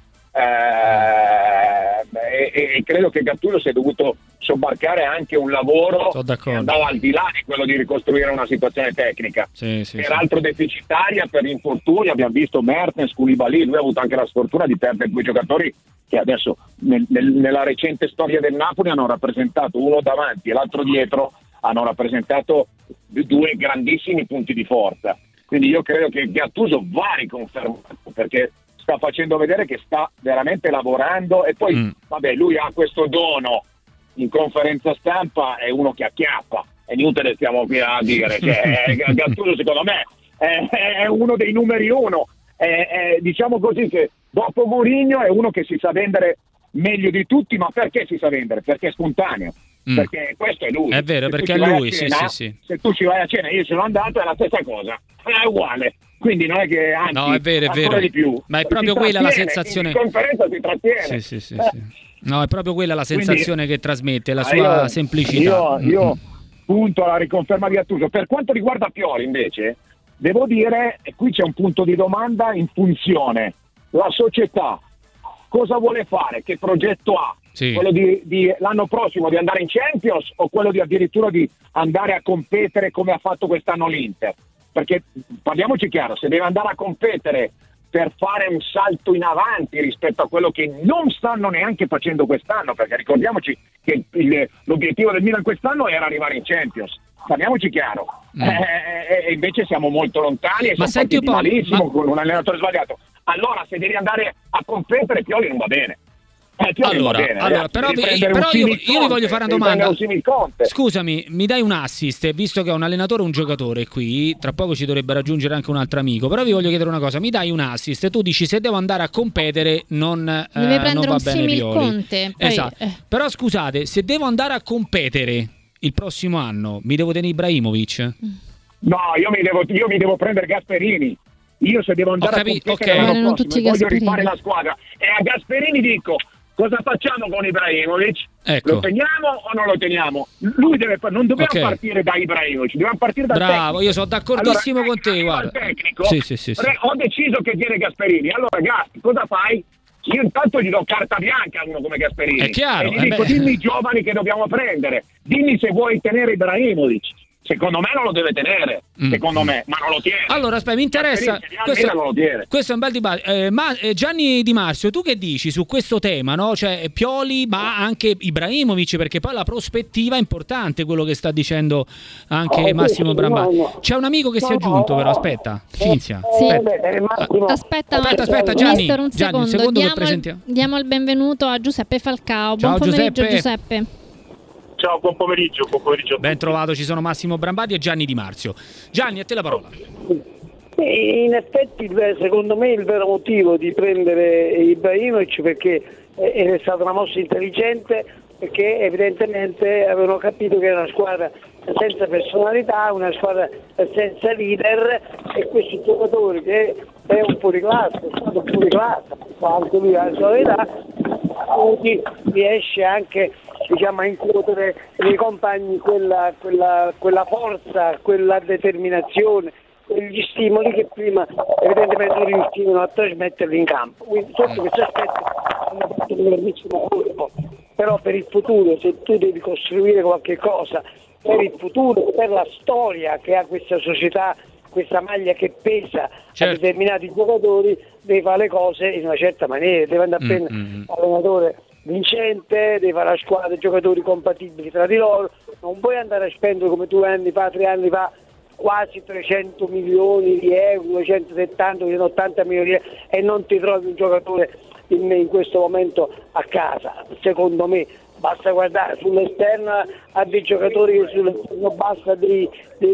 e credo che Gattuso si è dovuto sobbarcare anche un lavoro che andava al di là di quello di ricostruire una situazione tecnica, peraltro deficitaria per infortuni. Abbiamo visto Mertens, Koulibaly, lui ha avuto anche la sfortuna di perdere 2 giocatori che adesso nella recente storia del Napoli hanno rappresentato, uno davanti e l'altro dietro, hanno rappresentato 2 grandissimi punti di forza. Quindi io credo che Gattuso va riconfermato, perché sta facendo vedere che sta veramente lavorando, e poi vabbè, lui ha questo dono in conferenza stampa, è uno che acchiappa, è inutile stiamo qui a dire, cioè, Gattuso secondo me è uno dei numeri uno, diciamo così che dopo Mourinho è uno che si sa vendere meglio di tutti. Ma perché si sa vendere? Perché è spontaneo, perché questo è lui. È vero, perché è lui, cena, sì. Se tu ci vai a cena, io sono andato, è la stessa cosa, è uguale. Quindi non è che, anzi, no, è vero. Di più. Ma è proprio quella la sensazione. In conferenza si trattiene. Sì. No, è proprio quella la sensazione che trasmette, la sua semplicità. Io punto alla riconferma di Gattuso. Per quanto riguarda Pioli, invece, devo dire, e qui c'è un punto di domanda in funzione. La società cosa vuole fare? Che progetto ha? Sì. Quello di l'anno prossimo di andare in Champions, o quello di addirittura di andare a competere come ha fatto quest'anno l'Inter? Perché parliamoci chiaro, se deve andare a competere per fare un salto in avanti rispetto a quello che non stanno neanche facendo quest'anno, perché ricordiamoci che l'obiettivo del Milan quest'anno era arrivare in Champions, parliamoci chiaro, e invece siamo molto lontani e ma siamo partiti malissimo con un allenatore sbagliato. Allora se devi andare a competere, Pioli non va bene. Allora, però io vi voglio fare una domanda. Scusami, mi dai un assist, visto che ho un allenatore e un giocatore qui, tra poco ci dovrebbe raggiungere anche un altro amico, però vi voglio chiedere una cosa, mi dai un assist, tu dici se devo andare a competere non va bene Pioli. Conte, poi, esatto. Però scusate, se devo andare a competere il prossimo anno, mi devo tenere Ibrahimovic? No, io mi devo prendere Gasperini. Io se devo andare a competere l'anno prossimo, voglio rifare la squadra, e a Gasperini dico: cosa facciamo con Ibrahimovic? Ecco. Lo teniamo o non lo teniamo? Lui non dobbiamo partire da Ibrahimovic, dobbiamo partire dal tecnico. Bravo, io sono d'accordissimo con te, guarda. Tecnico, sì. Ho deciso che viene Gasperini. Allora Gas, cosa fai? Io intanto gli do carta bianca a uno come Gasperini. È chiaro, e gli dico: dimmi i giovani che dobbiamo prendere, dimmi se vuoi tenere Ibrahimovic. Secondo me non lo deve tenere, secondo me, ma non lo tiene. Allora, aspetta, mi interessa. Questo è un bel dibattito. Ma Gianni Di Marzio, tu che dici su questo tema, no? Cioè Pioli, ma anche Ibrahimovic, perché poi la prospettiva è importante, quello che sta dicendo anche Massimo Brambati. C'è un amico che si è aggiunto, però aspetta, Cinzia. Sì. Aspetta, Gianni. Mister, un secondo. Diamo il benvenuto a Giuseppe Falcao. Buon pomeriggio, Giuseppe. Ciao, buon pomeriggio. Ben trovato, ci sono Massimo Brambati e Gianni Di Marzio. Gianni, a te la parola. In effetti, secondo me, il vero motivo di prendere Ibrahimovic perché è stata una mossa intelligente, perché evidentemente avevano capito che era una squadra senza personalità, una squadra senza leader, e questo giocatore che è un fuoriclasse, anche lui ha la sua età, quindi riesce anche, diciamo, a incuotere nei compagni quella forza, quella determinazione, quegli stimoli che prima evidentemente non riuscivano a trasmetterli in campo. Quindi sotto questo aspetto hanno fatto un grandissimo colpo. Però per il futuro, se tu devi costruire qualche cosa per il futuro, per la storia che ha questa società, questa maglia che pesa a determinati giocatori, devi fare le cose in una certa maniera, devi andare a prendere un allenatore vincente, devi fare la squadra, giocatori compatibili tra di loro, non puoi andare a spendere come 3 anni fa quasi 300 milioni di euro, 270, 80 milioni di euro, e non ti trovi un giocatore in questo momento a casa. Secondo me basta guardare sull'esterno a dei giocatori che sull'esterno basta dei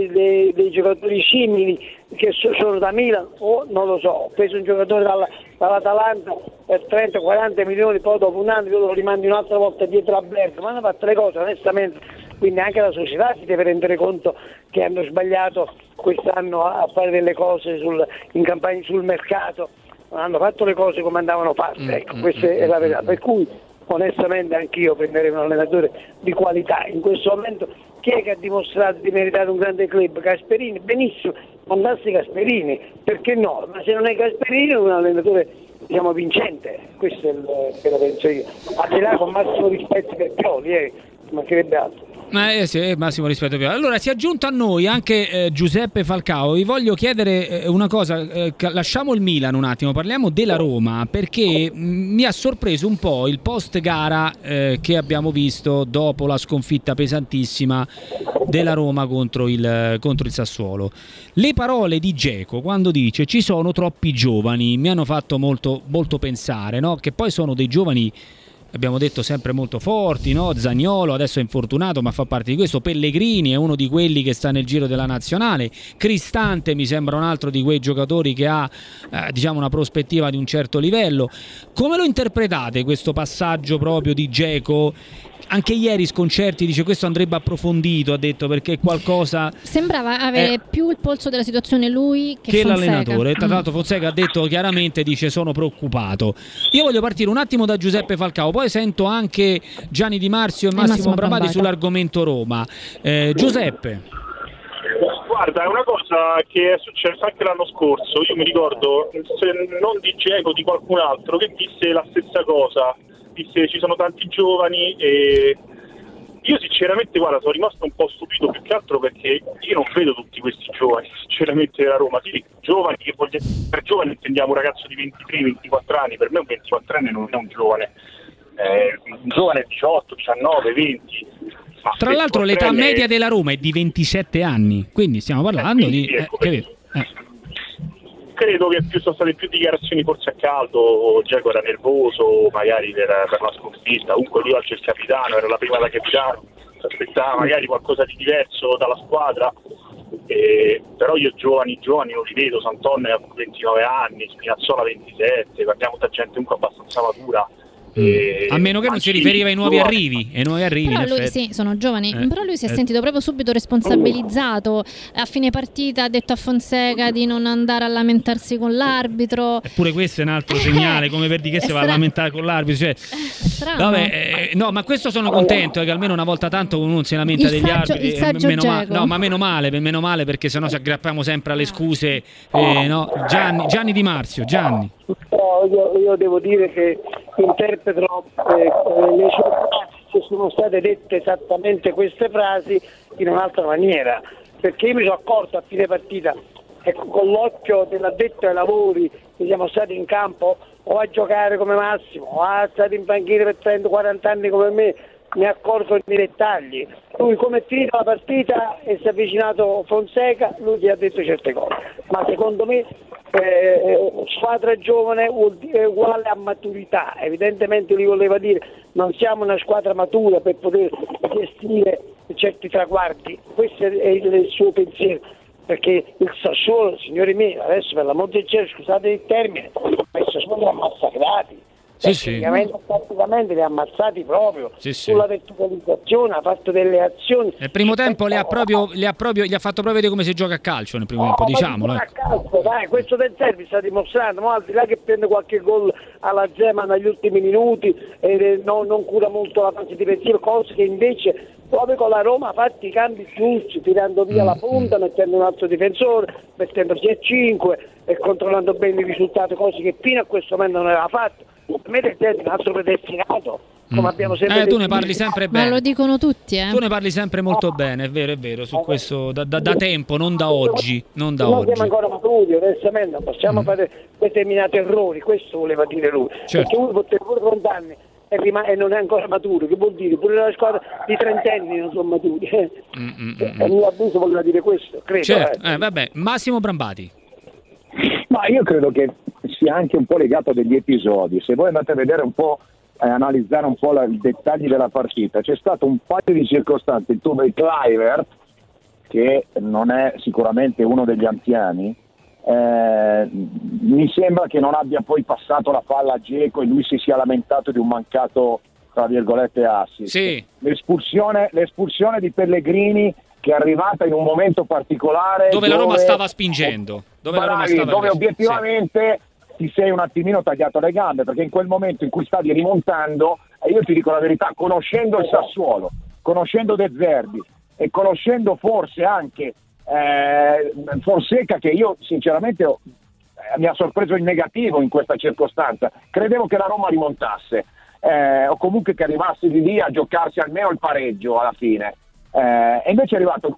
giocatori simili che sono da Milan, o non lo so, ho preso un giocatore dall'Atalanta per 30-40 milioni, poi dopo un anno io lo rimando un'altra volta dietro a Bergamo, ma hanno fatto le cose onestamente. Quindi anche la società si deve rendere conto che hanno sbagliato quest'anno a fare delle cose in campagna sul mercato, non hanno fatto le cose come andavano fatte, ecco, questa è la verità, per cui onestamente anch'io prenderei un allenatore di qualità. In questo momento chi è che ha dimostrato di meritare un grande club? Gasperini, benissimo, mandasse Gasperini, perché no? Ma se non è Gasperini è un allenatore, diciamo, vincente, questo è che la penso io, al di là, con massimo rispetto per Pioli, mancherebbe altro. Sì, massimo rispetto a Pioli. Allora, si è aggiunto a noi anche Giuseppe Falcao. Vi voglio chiedere una cosa, lasciamo il Milan un attimo, parliamo della Roma, perché mi ha sorpreso un po' il post gara che abbiamo visto dopo la sconfitta pesantissima della Roma contro il Sassuolo. Le parole di Dzeko quando dice ci sono troppi giovani mi hanno fatto molto, molto pensare, no? Che poi sono dei giovani, abbiamo detto, sempre molto forti, no? Zaniolo adesso è infortunato ma fa parte di questo, Pellegrini è uno di quelli che sta nel giro della nazionale, Cristante mi sembra un altro di quei giocatori che ha diciamo una prospettiva di un certo livello. Come lo interpretate questo passaggio proprio di Dzeko? Anche ieri Sconcerti dice questo andrebbe approfondito, ha detto, perché qualcosa sembrava avere più il polso della situazione lui che l'allenatore. Tra l'altro Fonseca ha detto chiaramente, dice sono preoccupato. Io voglio partire un attimo da Giuseppe Falcao, poi sento anche Gianni Di Marzio e Massimo Brambati sull'argomento Roma. Giuseppe, guarda, è una cosa che è successa anche l'anno scorso. Io mi ricordo, se non di Dzeko, di qualcun altro che disse la stessa cosa, disse ci sono tanti giovani, e io sinceramente, guarda, sono rimasto un po' stupito, più che altro perché io non vedo tutti questi giovani sinceramente della Roma. Sì, giovani, per giovani intendiamo un ragazzo di 23-24 anni, per me un 24enne non è un giovane, un giovane 18, 19, 20. Tra l'altro l'età media della Roma è di 27 anni, quindi stiamo parlando di... Credo che sono state più dichiarazioni forse a caldo, Dzeko era nervoso magari per la sconfitta, comunque lui oggi è il capitano, era la prima da capitano, si aspettava magari qualcosa di diverso dalla squadra, però io giovani non li vedo. Santon ha 29 anni, Spinazzola 27, parliamo da gente comunque abbastanza matura. A meno che non si riferiva ai nuovi arrivi, però lui sì, sono giovani, però lui si è sentito proprio subito responsabilizzato. A fine partita ha detto a Fonseca di non andare a lamentarsi con l'arbitro. Eppure questo è un altro segnale, come per dire che si va a lamentare con l'arbitro, cioè, vabbè, no, ma questo sono contento, che almeno una volta tanto uno non si lamenta degli arbitri, ma meno male, perché sennò ci aggrappiamo sempre alle scuse. No? Gianni Di Marzio. Io devo dire che interpreto le sue frasi, se sono state dette esattamente queste frasi, in un'altra maniera. perché io mi sono accorto a fine partita, ecco, con l'occhio dell'addetto ai lavori che siamo stati in campo, o a giocare come Massimo, o a stare in panchina per 30-40 anni come me, mi accorgo dei dettagli. Lui come è finita la partita e si è avvicinato Fonseca, lui gli ha detto certe cose, ma secondo me squadra giovane è uguale a maturità. Evidentemente lui voleva dire non siamo una squadra matura per poter gestire certi traguardi, questo è il suo pensiero, perché il Sassuolo, signori miei, adesso per l'amor del cielo, scusate il termine, il Sassuolo li ha massacrati. Praticamente li ha ammazzati proprio sulla verticalizzazione, ha fatto delle azioni. Nel primo tempo gli ha fatto proprio vedere come si gioca a calcio nel primo tempo, diciamolo. A calcio, dai, questo del Servi sta dimostrando, ma al di là che prende qualche gol alla Zeman negli ultimi minuti e non cura molto la fase difensiva, cose che invece proprio con la Roma ha fatto i cambi giusti, tirando via la punta, mettendo un altro difensore, mettendosi a 5 e controllando bene i risultati, cose che fino a questo momento non aveva fatto. Per me è un altro predestinato, come abbiamo sempre detto. Tu ne parli sempre bene. Ma lo dicono tutti, Tu ne parli sempre molto bene, è vero, su questo da tempo, non da oggi. Non siamo ancora maturi, onestamente, non possiamo fare determinati errori, questo voleva dire lui. Certo. Perché lui poteva pure 30 anni e non è ancora maturo, che vuol dire? Pure la squadra di 30 anni non sono maturi. A mio avviso voleva dire questo, credo. Certo. Vabbè, Massimo Brambati. Ma io credo che sia anche un po' legato a degli episodi. Se voi andate a vedere un po', analizzare un po' i dettagli della partita, c'è stato un paio di circostanze. Il turno di Kluivert, che non è sicuramente uno degli anziani, mi sembra che non abbia poi passato la palla a Dzeko e lui si sia lamentato di un mancato, tra virgolette, assist. Sì. L'espulsione di Pellegrini, che è arrivata in un momento particolare dove la Roma stava spingendo, dove obiettivamente ti sei un attimino tagliato le gambe, perché in quel momento in cui stavi rimontando, e io ti dico la verità, conoscendo il Sassuolo, conoscendo De Zerbi e conoscendo forse anche Fonseca, che io sinceramente mi ha sorpreso in negativo in questa circostanza, credevo che la Roma rimontasse o comunque che arrivasse di lì a giocarsi almeno il pareggio alla fine. E invece è arrivato il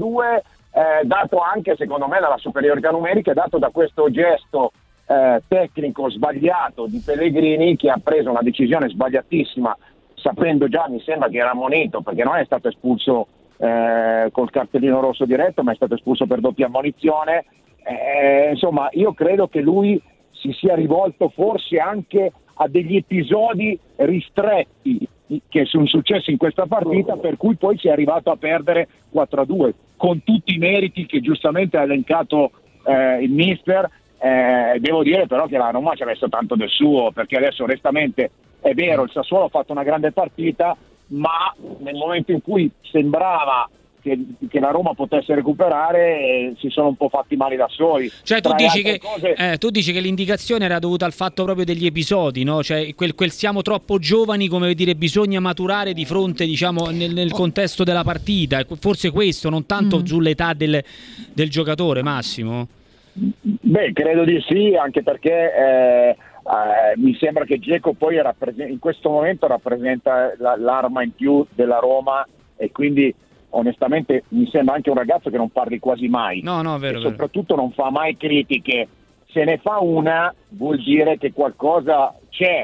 4-2, dato anche secondo me dalla superiorità numerica, dato da questo gesto tecnico sbagliato di Pellegrini, che ha preso una decisione sbagliatissima, sapendo già, mi sembra che era ammonito, perché non è stato espulso col cartellino rosso diretto, ma è stato espulso per doppia ammonizione. Insomma, io credo che lui si sia rivolto forse anche a degli episodi ristretti che sono successi in questa partita, per cui poi si è arrivato a perdere 4-2, con tutti i meriti che giustamente ha elencato il mister. Devo dire però che la Roma ci ha messo tanto del suo, perché adesso onestamente è vero, il Sassuolo ha fatto una grande partita, ma nel momento in cui sembrava che la Roma potesse recuperare, si sono un po' fatti male da soli. Cioè tu dici che l'indicazione era dovuta al fatto proprio degli episodi, no? Cioè quel siamo troppo giovani, come dire, bisogna maturare di fronte, diciamo, nel contesto della partita, forse questo, non tanto sull'età del giocatore, Massimo? Beh, credo di sì, anche perché mi sembra che Dzeko poi in questo momento rappresenta l'arma in più della Roma, e quindi onestamente mi sembra anche un ragazzo che non parli quasi mai, vero, e soprattutto non fa mai critiche. Se ne fa una vuol dire che qualcosa c'è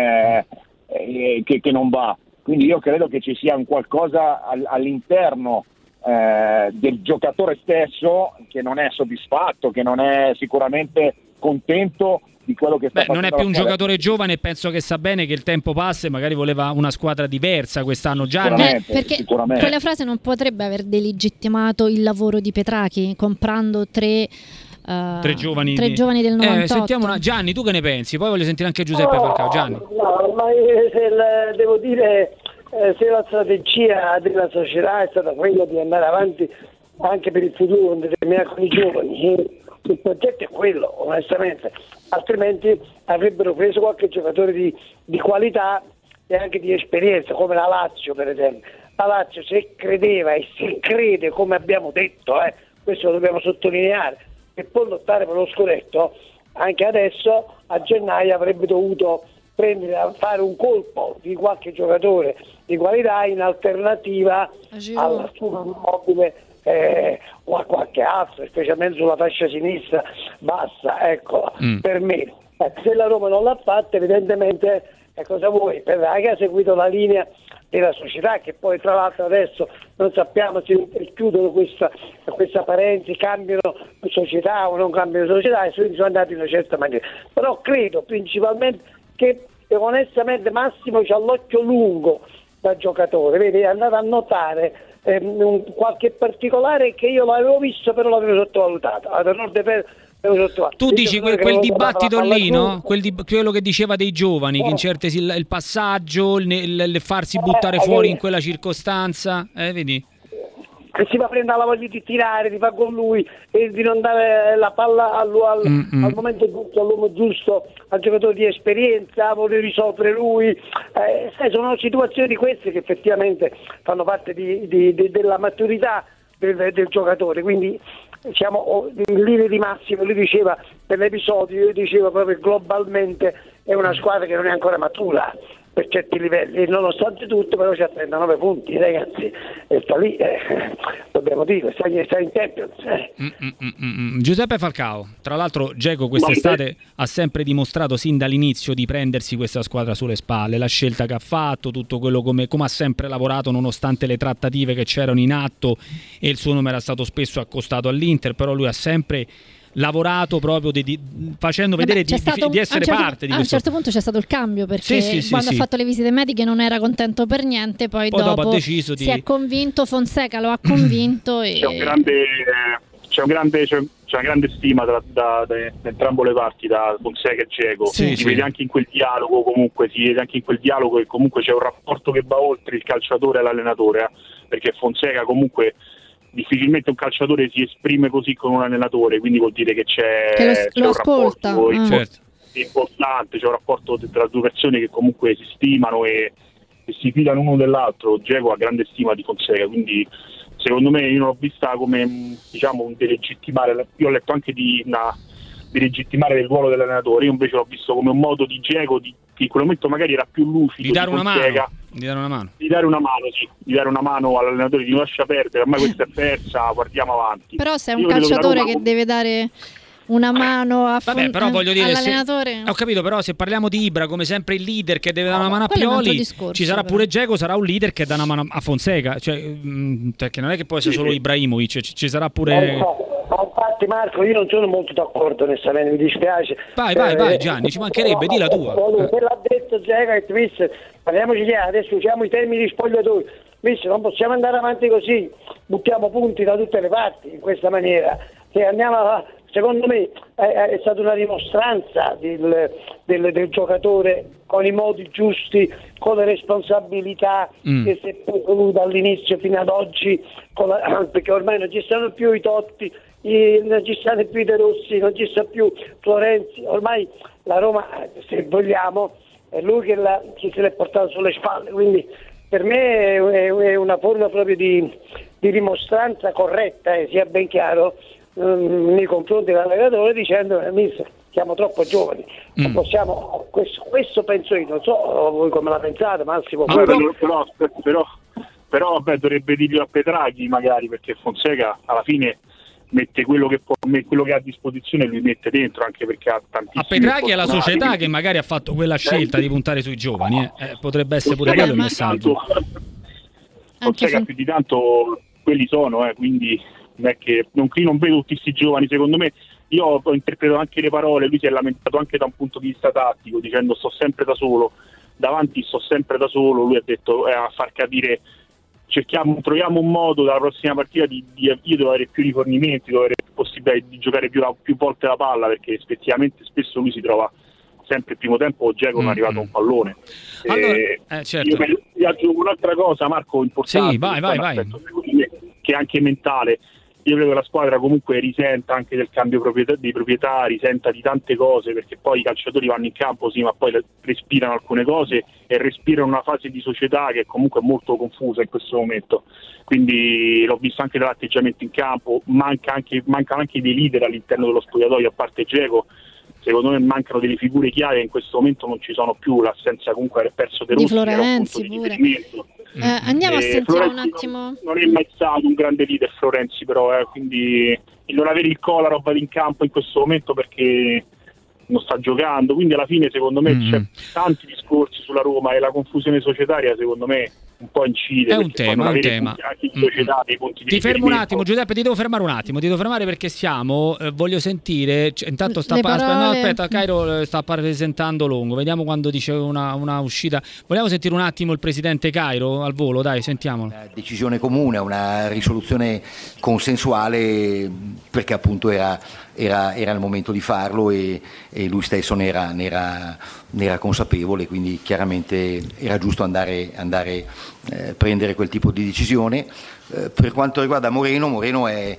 che non va, quindi io credo che ci sia un qualcosa all'interno del giocatore stesso che non è soddisfatto, che non è sicuramente contento di quello che sta facendo. Non è più un giocatore giovane, e penso che sa bene che il tempo passa e magari voleva una squadra diversa quest'anno. Perché quella frase non potrebbe aver delegittimato il lavoro di Petrachi comprando tre giovani del 98. Sentiamo Gianni, tu che ne pensi? Poi voglio sentire anche Giuseppe Falcao. Gianni. No, ma devo dire, se la strategia della società è stata quella di andare avanti anche per il futuro con determinati giovani, il progetto è quello, onestamente, altrimenti avrebbero preso qualche giocatore di qualità e anche di esperienza, come la Lazio per esempio. La Lazio, se credeva e se crede, come abbiamo detto, questo lo dobbiamo sottolineare, che può lottare per lo scudetto, anche adesso a gennaio avrebbe dovuto fare un colpo di qualche giocatore di qualità in alternativa al suo immobile o a qualche altro, specialmente sulla fascia sinistra, basta, ecco, per me. Se la Roma non l'ha fatta, evidentemente, cosa vuoi? Perché ha seguito la linea della società, che poi tra l'altro adesso non sappiamo se chiudono questa parentesi, cambiano società o non cambiano società, e sono andati in una certa maniera. Però credo principalmente che onestamente Massimo c'ha l'occhio lungo da giocatore, vedi, è andato a notare qualche particolare che io l'avevo visto però l'avevo sottovalutato. Tu dici quel dibattito lì, no? Quello che diceva dei giovani, che in certe il passaggio, il farsi buttare fuori in quella circostanza, vedi? Che si va a prendere la voglia di tirare, di fare con lui e di non dare la palla al momento giusto, all'uomo giusto, al giocatore di esperienza, vuole risolvere lui. Sono situazioni di queste che effettivamente fanno parte della maturità del giocatore, quindi diciamo in linea di massimo lui diceva per l'episodio, io dicevo proprio globalmente è una squadra che non è ancora matura per certi livelli, e nonostante tutto però c'ha 39 punti, ragazzi, e sta lì, dobbiamo dire, sta in Champions. Giuseppe Falcao, tra l'altro Dzeko quest'estate ha sempre dimostrato sin dall'inizio di prendersi questa squadra sulle spalle, la scelta che ha fatto, tutto quello come ha sempre lavorato nonostante le trattative che c'erano in atto, e il suo nome era stato spesso accostato all'Inter, però lui ha sempre lavorato proprio facendo vedere di essere parte di questo. A un certo punto c'è stato il cambio, perché quando ha fatto le visite mediche non era contento per niente, poi dopo ha deciso si è convinto, Fonseca lo ha convinto e... c'è una grande stima da entrambe le parti, da Fonseca e Dzeko. Si vede anche in quel dialogo, che comunque c'è un rapporto che va oltre il calciatore e l'allenatore, perché Fonseca comunque difficilmente un calciatore si esprime così con un allenatore, quindi vuol dire che c'è lo ascolta. Importante, c'è un rapporto tra due persone che comunque si stimano e si fidano uno dell'altro. Dzeko ha grande stima di Fonseca, quindi secondo me io non l'ho vista come, diciamo, un delegittimare. Io ho letto anche di legittimare il ruolo dell'allenatore, io invece l'ho visto come un modo di Dzeko che in quel momento magari era più lucido, di dare una mano all'allenatore, di non lascia perdere, ormai questa è persa, guardiamo avanti. Però se è un calciatore che deve dare una mano però voglio dire, all'allenatore. Ho capito, però se parliamo di Ibra come sempre il leader che deve dare una mano a Pioli, ci sarà pure Dzeko, sarà un leader che dà una mano a Fonseca, perché non è che può essere solo Ibrahimovic, ci sarà pure... Infatti Marco, io non sono molto d'accordo, onestamente, mi dispiace. Vai Gianni, ci mancherebbe, di la tua. Se l'ha detto Dzeko, parliamoci chiaro, adesso usiamo i termini di spogliatoio, non possiamo andare avanti così, buttiamo punti da tutte le parti in questa maniera. Secondo me è stata una dimostranza del giocatore con i modi giusti, con le responsabilità che si è preso dall'inizio fino ad oggi, perché ormai non ci stanno più i Totti, non ci stanno più i De Rossi, non ci sta più Florenzi, ormai la Roma, se vogliamo, è lui che se l'è portato sulle spalle, quindi per me è una forma proprio di dimostranza corretta, sia ben chiaro, nei confronti dell'allenatore, dicendo siamo troppo giovani, non possiamo, questo penso io, non so voi come la pensate, Massimo. Però vabbè, dovrebbe dirlo a Petraghi magari, perché Fonseca alla fine mette quello che ha a disposizione, lui mette dentro, anche perché ha tantissimi. A Petraghi è la società che magari ha fatto quella scelta di puntare sui giovani, potrebbe essere pure quello il messaggio. Fonseca più di tanto quelli sono, quindi non è che io non vedo tutti questi giovani. Secondo me, io ho interpretato anche le parole, lui si è lamentato anche da un punto di vista tattico, dicendo sto sempre da solo, lui ha detto a far capire troviamo un modo dalla prossima partita io devo avere più rifornimenti, devo avere possibilità di giocare più volte la palla, perché effettivamente spesso lui si trova sempre il primo tempo, Dzeko non è arrivato un pallone. Certo. Io aggiungo un'altra cosa, Marco, importante. Sì, vai. Che è anche mentale. Io credo che la squadra comunque risenta anche del cambio dei proprietari, risenta di tante cose, perché poi i calciatori vanno in campo, sì, ma poi respirano alcune cose e respirano una fase di società che comunque è molto confusa in questo momento. Quindi l'ho visto anche dall'atteggiamento in campo, mancano anche dei leader all'interno dello spogliatoio, a parte Dzeko. Secondo me mancano delle figure chiave, in questo momento non ci sono più, l'assenza comunque del perso De Rossi, di Florenzi pure. Andiamo a sentire Florenzi un attimo. Non è mai stato un grande leader Florenzi, però quindi non avere il Kolarov in campo in questo momento perché non sta giocando, quindi alla fine secondo me c'è tanti discorsi sulla Roma e la confusione societaria secondo me un po' incide. È un tema. Ti fermo un attimo, Giuseppe, ti devo fermare perché voglio sentire, intanto aspetta, Cairo sta presentando Longo, vediamo quando dice una uscita. Vogliamo sentire un attimo il presidente Cairo al volo, dai, sentiamolo. Una decisione comune, una risoluzione consensuale, perché appunto era il momento di farlo e lui stesso ne era consapevole, quindi chiaramente era giusto andare prendere quel tipo di decisione. Per quanto riguarda Moreno è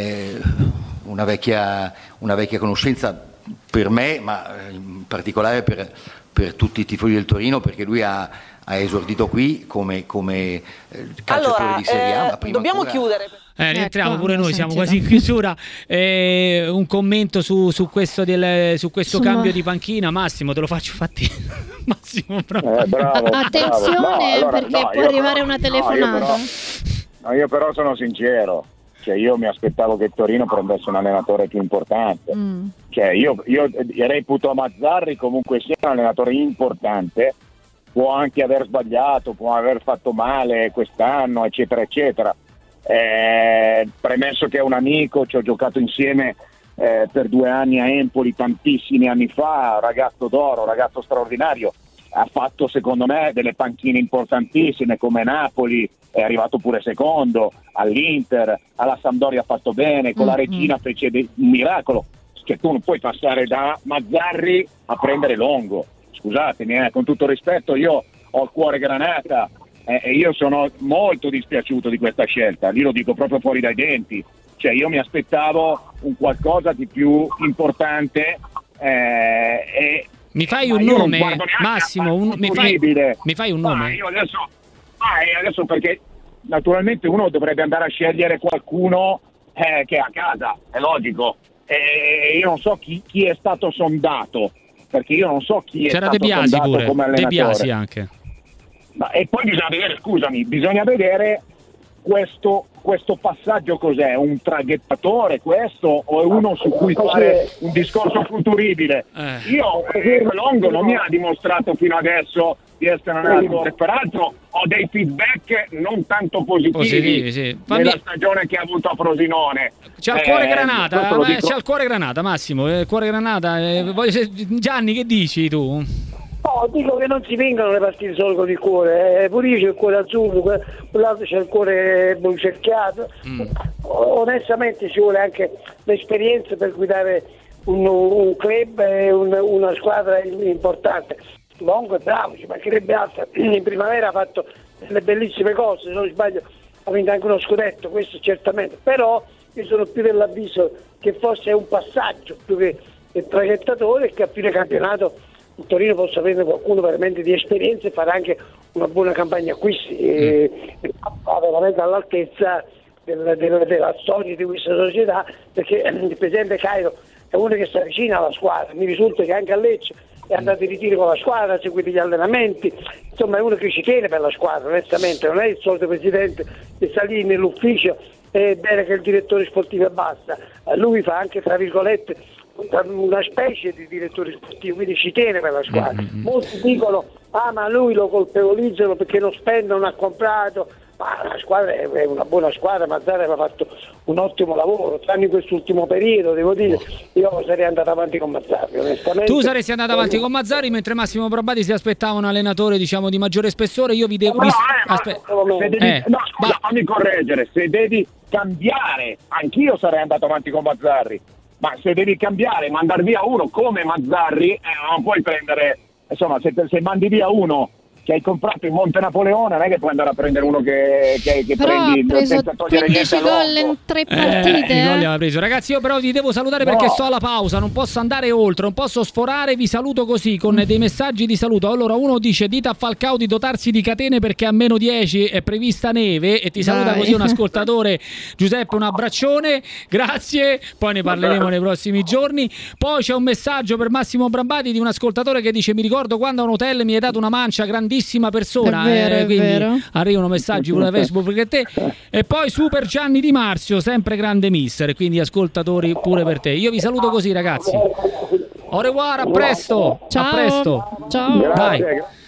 una vecchia conoscenza per me, ma in particolare per tutti i tifosi del Torino, perché lui ha esordito qui come calciatore di Serie A. Ma dobbiamo chiudere. Rientriamo pure noi, siamo quasi in chiusura. Un commento su questo cambio di panchina, Massimo, te lo faccio Massimo, bravo. Attenzione, perché può arrivare una telefonata. Io però sono sincero, cioè io mi aspettavo che Torino prendesse un allenatore più importante. Cioè io reputo Mazzarri comunque sia un allenatore importante, può anche aver sbagliato, può aver fatto male quest'anno, eccetera eccetera. Premesso che è un amico, ci ho giocato insieme per 2 anni a Empoli tantissimi anni fa, ragazzo d'oro, ragazzo straordinario, ha fatto secondo me delle panchine importantissime come Napoli, è arrivato pure secondo, all'Inter, alla Sampdoria ha fatto bene, con la Regina fece un miracolo, che tu non puoi passare da Mazzarri a prendere Longo, scusatemi, con tutto rispetto, io ho il cuore Granata e io sono molto dispiaciuto di questa scelta, lì lo dico proprio fuori dai denti, cioè io mi aspettavo un qualcosa di più importante e mi fai un nome, Massimo? Mi fai un nome? Io adesso perché naturalmente uno dovrebbe andare a scegliere qualcuno che è a casa, è logico. Io non so chi è stato sondato, perché io non so chi è stato sondato come allenatore. De Biasi anche. E poi bisogna vedere questo passaggio cos'è? Un traghettatore questo o è uno su cui fare un discorso futuribile? Io Longo non mi ha dimostrato fino adesso di essere un allenatore, peraltro ho dei feedback non tanto positivi sì. nella stagione che ha avuto a Frosinone. C'ha il cuore Granata, Massimo, cuore Granata. Gianni, che dici tu? No, dico che non si vincono le partite solo con il cuore, pure io c'ho il cuore azzurro, quell'altro c'è il cuore cerchiato. Onestamente ci vuole anche l'esperienza per guidare un club e una squadra importante. Longo è bravo, ci mancherebbe altro, in primavera ha fatto delle bellissime cose, se non sbaglio ha vinto anche uno scudetto, questo certamente, però io sono più dell'avviso che forse è un passaggio più che il traghettatore e che a fine campionato il Torino possa prendere qualcuno veramente di esperienza e fare anche una buona campagna acquisti e veramente all'altezza della storia di questa società, perché il presidente Cairo è uno che sta vicino alla squadra, mi risulta che anche a Lecce è andato in ritiro con la squadra, ha seguito gli allenamenti, insomma è uno che ci tiene per la squadra, onestamente, non è il solito presidente che sta lì nell'ufficio e bene che il direttore sportivo e basta, lui fa anche tra virgolette una specie di direttore sportivo, quindi ci tiene per la squadra. Molti dicono ma lui lo colpevolizzano perché non spende, non ha comprato, ma la squadra è una buona squadra, Mazzarri aveva fatto un ottimo lavoro, tranne in quest'ultimo periodo, devo dire, io sarei andato avanti con Mazzarri, onestamente. Tu saresti andato avanti con Mazzarri, mentre Massimo Probati si aspettava un allenatore, diciamo, di maggiore spessore. Io vi devo... fammi correggere, se devi cambiare, anch'io sarei andato avanti con Mazzarri, ma se devi cambiare, mandare via uno come Mazzarri, non puoi prendere, insomma, se mandi via uno che hai comprato in Monte Napoleone, non è che puoi andare a prendere uno che prendi senza togliere niente a gol in 3 partite. Gol aveva preso. Ragazzi, io però vi devo salutare perché sto alla pausa, non posso andare oltre, non posso sforare, vi saluto così con dei messaggi di saluto. Allora uno dice: dite a Falcao di dotarsi di catene perché a -10 è prevista neve, e ti saluta così un ascoltatore. Giuseppe, un abbraccione, grazie, poi ne parleremo nei prossimi giorni. Poi c'è un messaggio per Massimo Brambati di un ascoltatore che dice: mi ricordo quando a un hotel mi hai dato una mancia grandissima bravissima persona, è quindi vero. arrivano messaggi pure da Facebook perché te. E poi Super Gianni Di Marzio, sempre grande mister, quindi ascoltatori pure per te. Io vi saluto così, ragazzi. Au revoir, a presto. Ciao. A presto. Ciao. Dai.